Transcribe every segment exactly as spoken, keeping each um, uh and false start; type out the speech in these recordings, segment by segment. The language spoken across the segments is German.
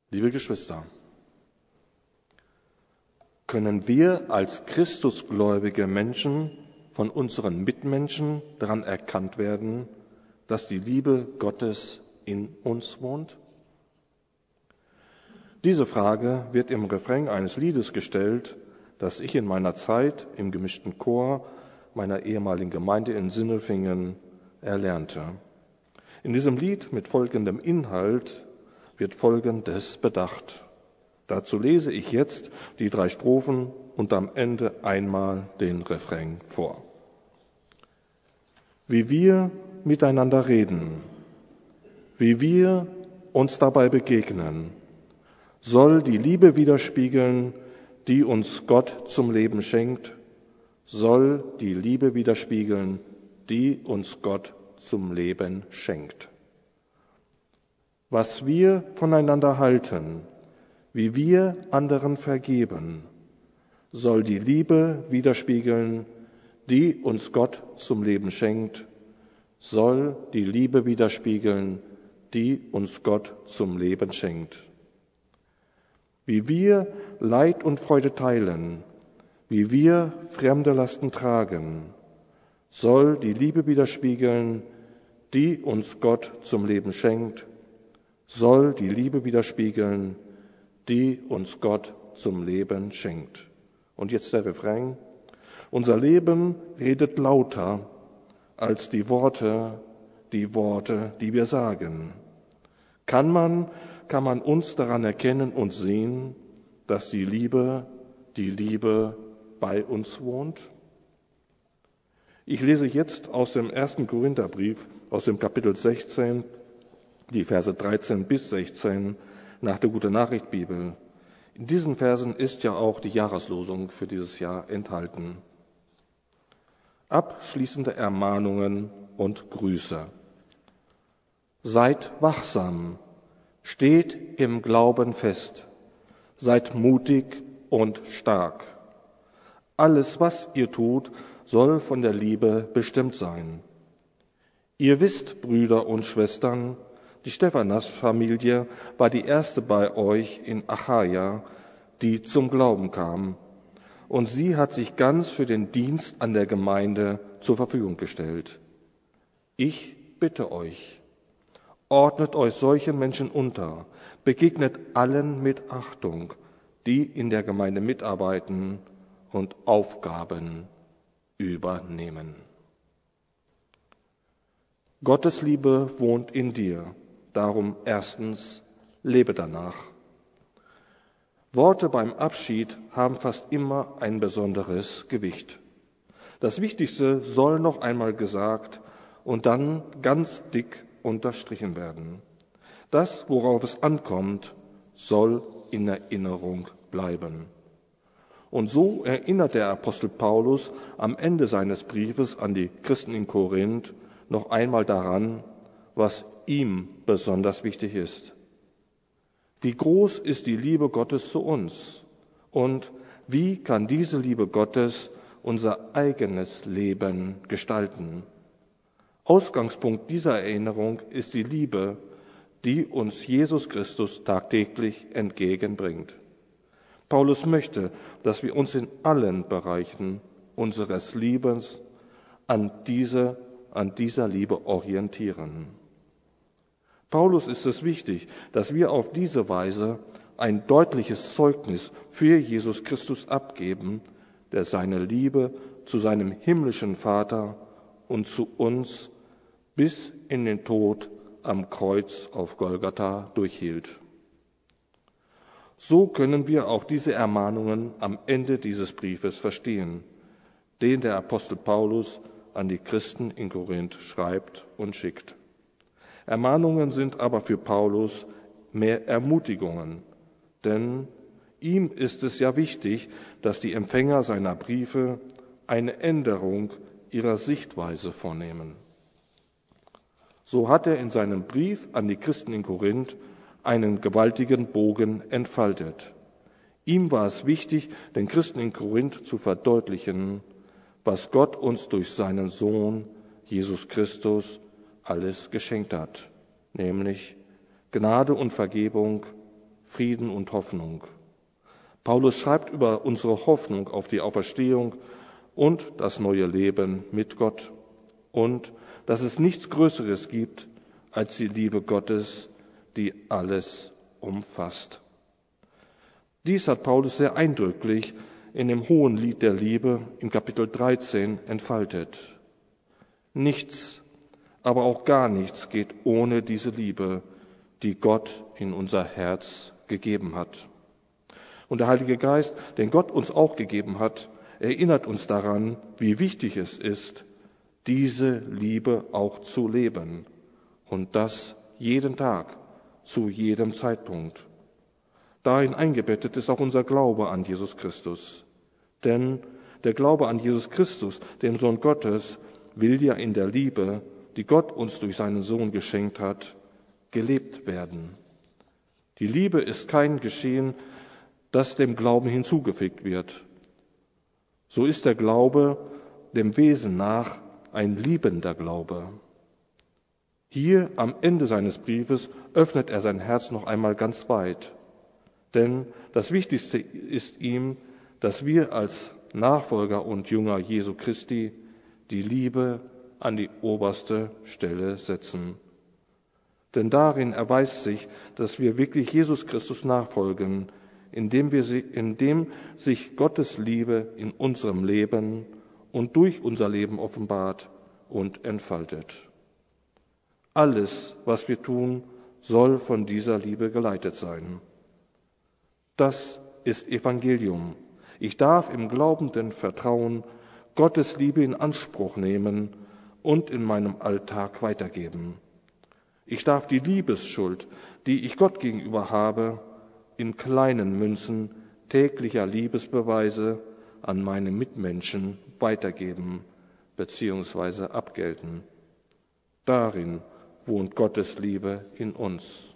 Liebe Geschwister, können wir als christusgläubige Menschen von unseren Mitmenschen daran erkannt werden, dass die Liebe Gottes in uns wohnt? Diese Frage wird im Refrain eines Liedes gestellt, das ich in meiner Zeit im gemischten Chor meiner ehemaligen Gemeinde in Sindelfingen erlernte. In diesem Lied mit folgendem Inhalt wird Folgendes bedacht. Dazu lese ich jetzt die drei Strophen und am Ende einmal den Refrain vor. Wie wir miteinander reden, wie wir uns dabei begegnen, soll die Liebe widerspiegeln, die uns Gott zum Leben schenkt, soll die Liebe widerspiegeln, die uns Gott zum Leben schenkt. Was wir voneinander halten, wie wir anderen vergeben, soll die Liebe widerspiegeln, die uns Gott zum Leben schenkt, soll die Liebe widerspiegeln, die uns Gott zum Leben schenkt. Wie wir Leid und Freude teilen, wie wir fremde Lasten tragen, soll die Liebe widerspiegeln, die uns Gott zum Leben schenkt, soll die Liebe widerspiegeln, die uns Gott zum Leben schenkt. Und jetzt der Refrain. Unser Leben redet lauter als die Worte, die Worte, die wir sagen. Kann man, kann man uns daran erkennen und sehen, dass die Liebe, die Liebe bei uns wohnt? Ich lese jetzt aus dem ersten Korintherbrief, aus dem Kapitel sechzehn, die Verse dreizehn bis sechzehn nach der Gute-Nachricht-Bibel. In diesen Versen ist ja auch die Jahreslosung für dieses Jahr enthalten. Abschließende Ermahnungen und Grüße. Seid wachsam, steht im Glauben fest, seid mutig und stark. Alles, was ihr tut, soll von der Liebe bestimmt sein. Ihr wisst, Brüder und Schwestern, die Stephanas-Familie war die erste bei euch in Achaia, die zum Glauben kam. Und sie hat sich ganz für den Dienst an der Gemeinde zur Verfügung gestellt. Ich bitte euch, ordnet euch solchen Menschen unter, begegnet allen mit Achtung, die in der Gemeinde mitarbeiten und Aufgaben übernehmen. Gottes Liebe wohnt in dir. Darum erstens, lebe danach. Worte beim Abschied haben fast immer ein besonderes Gewicht. Das Wichtigste soll noch einmal gesagt und dann ganz dick unterstrichen werden. Das, worauf es ankommt, soll in Erinnerung bleiben. Und so erinnert der Apostel Paulus am Ende seines Briefes an die Christen in Korinth noch einmal daran, was ihm besonders wichtig ist. Wie groß ist die Liebe Gottes zu uns und wie kann diese Liebe Gottes unser eigenes Leben gestalten? Ausgangspunkt dieser Erinnerung ist die Liebe, die uns Jesus Christus tagtäglich entgegenbringt. Paulus möchte, dass wir uns in allen Bereichen unseres Lebens an, diese, an dieser Liebe orientieren. Paulus ist es wichtig, dass wir auf diese Weise ein deutliches Zeugnis für Jesus Christus abgeben, der seine Liebe zu seinem himmlischen Vater und zu uns bis in den Tod am Kreuz auf Golgatha durchhielt. So können wir auch diese Ermahnungen am Ende dieses Briefes verstehen, den der Apostel Paulus an die Christen in Korinth schreibt und schickt. Ermahnungen sind aber für Paulus mehr Ermutigungen, denn ihm ist es ja wichtig, dass die Empfänger seiner Briefe eine Änderung ihrer Sichtweise vornehmen. So hat er in seinem Brief an die Christen in Korinth einen gewaltigen Bogen entfaltet. Ihm war es wichtig, den Christen in Korinth zu verdeutlichen, was Gott uns durch seinen Sohn Jesus Christus alles geschenkt hat, nämlich Gnade und Vergebung, Frieden und Hoffnung. Paulus schreibt über unsere Hoffnung auf die Auferstehung und das neue Leben mit Gott und dass es nichts Größeres gibt als die Liebe Gottes, die alles umfasst. Dies hat Paulus sehr eindrücklich in dem Hohen Lied der Liebe im Kapitel dreizehn entfaltet. Nichts, aber auch gar nichts geht ohne diese Liebe, die Gott in unser Herz gegeben hat. Und der Heilige Geist, den Gott uns auch gegeben hat, erinnert uns daran, wie wichtig es ist, diese Liebe auch zu leben. Und das jeden Tag, zu jedem Zeitpunkt. Darin eingebettet ist auch unser Glaube an Jesus Christus. Denn der Glaube an Jesus Christus, dem Sohn Gottes, will ja in der Liebe, die Gott uns durch seinen Sohn geschenkt hat, gelebt werden. Die Liebe ist kein Geschehen, das dem Glauben hinzugefügt wird. So ist der Glaube dem Wesen nach ein liebender Glaube. Hier am Ende seines Briefes öffnet er sein Herz noch einmal ganz weit. Denn das Wichtigste ist ihm, dass wir als Nachfolger und Jünger Jesu Christi die Liebe an die oberste Stelle setzen. Denn darin erweist sich, dass wir wirklich Jesus Christus nachfolgen, indem, wir sie, indem sich Gottes Liebe in unserem Leben und durch unser Leben offenbart und entfaltet. Alles, was wir tun, soll von dieser Liebe geleitet sein. Das ist Evangelium. Ich darf im glaubenden Vertrauen Gottes Liebe in Anspruch nehmen und in meinem Alltag weitergeben. Ich darf die Liebesschuld, die ich Gott gegenüber habe, in kleinen Münzen täglicher Liebesbeweise an meine Mitmenschen weitergeben bzw. abgelten. Darin wohnt Gottes Liebe in uns.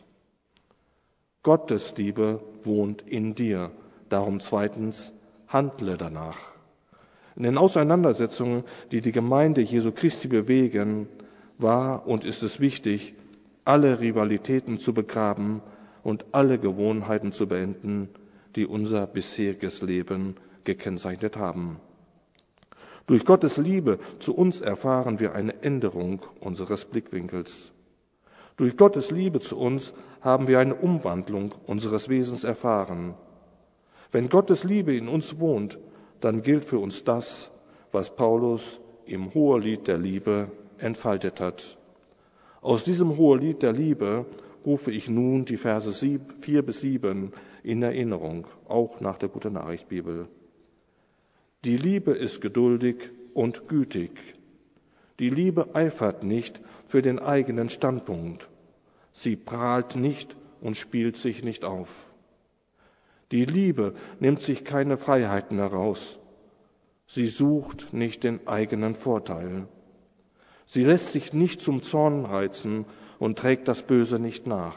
Gottes Liebe wohnt in dir. Darum zweitens, handle danach. In den Auseinandersetzungen, die die Gemeinde Jesu Christi bewegen, war und ist es wichtig, alle Rivalitäten zu begraben und alle Gewohnheiten zu beenden, die unser bisheriges Leben gekennzeichnet haben. Durch Gottes Liebe zu uns erfahren wir eine Änderung unseres Blickwinkels. Durch Gottes Liebe zu uns haben wir eine Umwandlung unseres Wesens erfahren. Wenn Gottes Liebe in uns wohnt, dann gilt für uns das, was Paulus im Hohelied der Liebe entfaltet hat. Aus diesem Hohelied der Liebe rufe ich nun die Verse vier bis sieben in Erinnerung, auch nach der Gute-Nachricht-Bibel. Die Liebe ist geduldig und gütig. Die Liebe eifert nicht für den eigenen Standpunkt. Sie prahlt nicht und spielt sich nicht auf. Die Liebe nimmt sich keine Freiheiten heraus. Sie sucht nicht den eigenen Vorteil. Sie lässt sich nicht zum Zorn reizen und trägt das Böse nicht nach.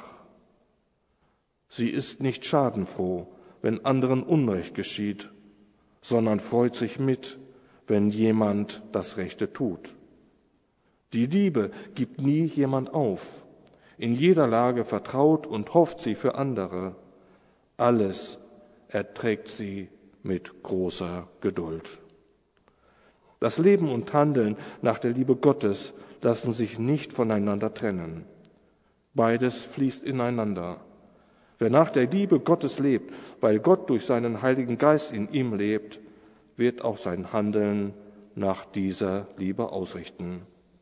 Sie ist nicht schadenfroh, wenn anderen Unrecht geschieht, sondern freut sich mit, wenn jemand das Rechte tut. Die Liebe gibt nie jemand auf. In jeder Lage vertraut und hofft sie für andere. Alles erträgt sie mit großer Geduld. Das Leben und Handeln nach der Liebe Gottes lassen sich nicht voneinander trennen. Beides fließt ineinander. Wer nach der Liebe Gottes lebt, weil Gott durch seinen Heiligen Geist in ihm lebt, wird auch sein Handeln nach dieser Liebe ausrichten.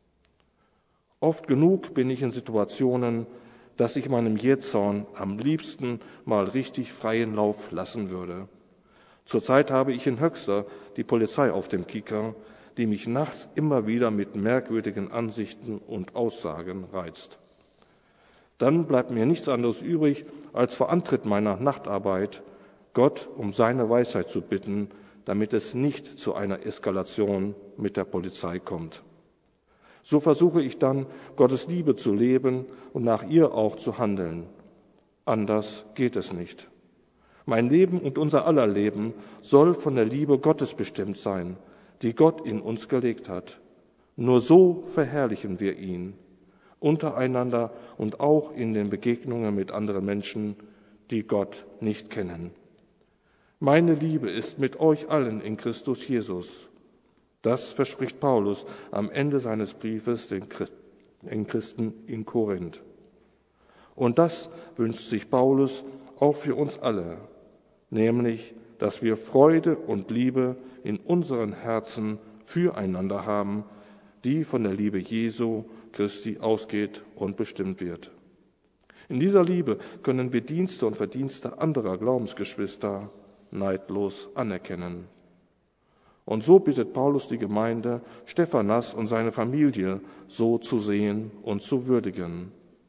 Oft genug bin ich in Situationen, dass ich meinem Jähzorn am liebsten mal richtig freien Lauf lassen würde. Zurzeit habe ich in Höxter die Polizei auf dem Kieker, die mich nachts immer wieder mit merkwürdigen Ansichten und Aussagen reizt. Dann bleibt mir nichts anderes übrig, als vor Antritt meiner Nachtarbeit Gott um seine Weisheit zu bitten, damit es nicht zu einer Eskalation mit der Polizei kommt. So versuche ich dann, Gottes Liebe zu leben und nach ihr auch zu handeln. Anders geht es nicht. Mein Leben und unser aller Leben soll von der Liebe Gottes bestimmt sein, die Gott in uns gelegt hat. Nur so verherrlichen wir ihn, untereinander und auch in den Begegnungen mit anderen Menschen, die Gott nicht kennen. Meine Liebe ist mit euch allen in Christus Jesus. Das verspricht Paulus am Ende seines Briefes den Christen in Korinth. Und das wünscht sich Paulus auch für uns alle, nämlich, dass wir Freude und Liebe in unseren Herzen füreinander haben, die von der Liebe Jesu Christi ausgeht und bestimmt wird. In dieser Liebe können wir Dienste und Verdienste anderer Glaubensgeschwister neidlos anerkennen. Und so bittet Paulus die Gemeinde, Stephanas und seine Familie so zu sehen und zu würdigen.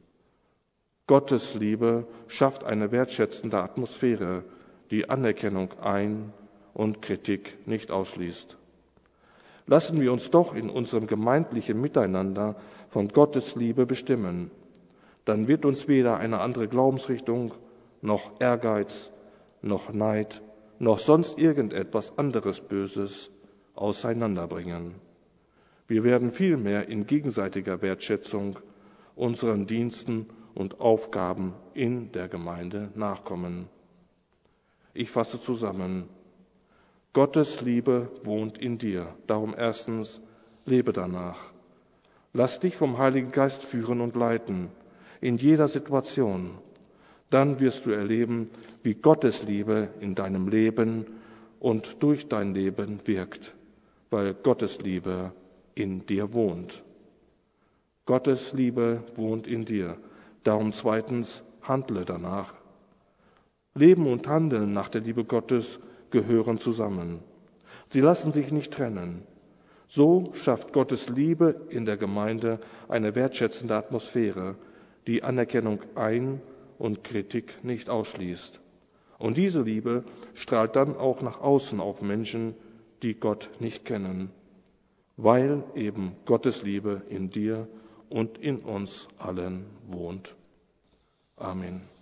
Gottes Liebe schafft eine wertschätzende Atmosphäre, die Anerkennung ein- und Kritik nicht ausschließt. Lassen wir uns doch in unserem gemeindlichen Miteinander von Gottes Liebe bestimmen. Dann wird uns weder eine andere Glaubensrichtung, noch Ehrgeiz, noch Neid, noch sonst irgendetwas anderes Böses auseinanderbringen. Wir werden vielmehr in gegenseitiger Wertschätzung unseren Diensten und Aufgaben in der Gemeinde nachkommen. Ich fasse zusammen. Gottes Liebe wohnt in dir. Darum erstens, lebe danach. Lass dich vom Heiligen Geist führen und leiten, in jeder Situation. Dann wirst du erleben, wie Gottes Liebe in deinem Leben und durch dein Leben wirkt, weil Gottes Liebe in dir wohnt. Gottes Liebe wohnt in dir. Darum zweitens, handle danach. Leben und Handeln nach der Liebe Gottes gehören zusammen. Sie lassen sich nicht trennen. So schafft Gottes Liebe in der Gemeinde eine wertschätzende Atmosphäre, die Anerkennung ein- und Kritik nicht ausschließt. Und diese Liebe strahlt dann auch nach außen auf Menschen, die Gott nicht kennen, weil eben Gottes Liebe in dir und in uns allen wohnt. Amen.